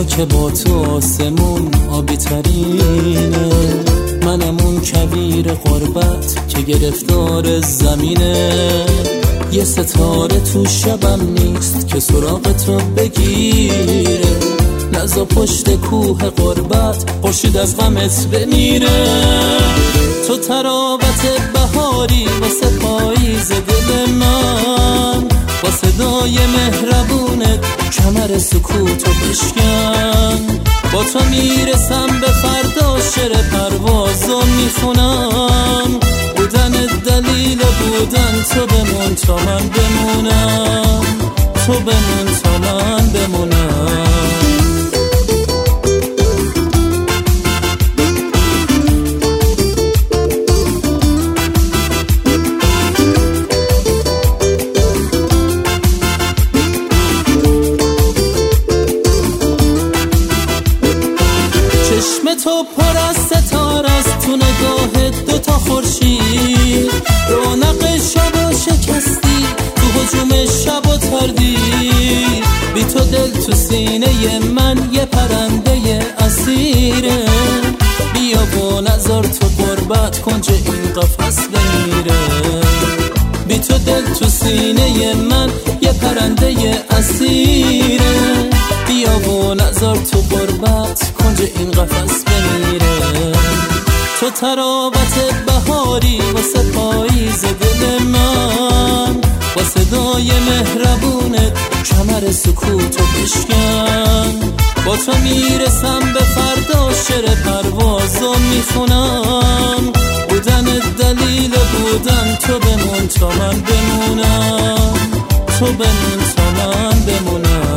که با تو آسمون آبی ترینه، منم اون کویر غربت که گرفتار زمینه. یه ستاره تو شبم نیست که سراغ تو بگیره، نزا پشت کوه غربت خورشید از غمت بمیره. تو تراوت بهاری واسه پاییز دل من، با صدای مهربونت کمر سکوتو بشکن. با تو میرسم به فردا، شعر پروازو میخونم. بودن دلیل بودن تو بمون تا من بمونم، تو بمون تا من بمونم. چشم تو پر از ستاره است، تو نگاهت دوتا خورشید. رونق شب و شکستی، تو هجوم شب و تردی. بی تو دل تو سینه من یه پرنده اسیره. بیا و نظر تو غربت کنج این قفس بمیره. بی تو دل تو سینه من یه پرنده اسیره. بیا و نظر تو غربت کنج این قفس بمیره. تو تراوت بهاری واسه پاییز دل من، با صدای مهربونت کمر سکوتو بشکن. با تو میرسم به فردا، شعر پروازو میخونم. بودن دلیل بودن تو بمون تا من بمونم، تو بمون تا من بمونم.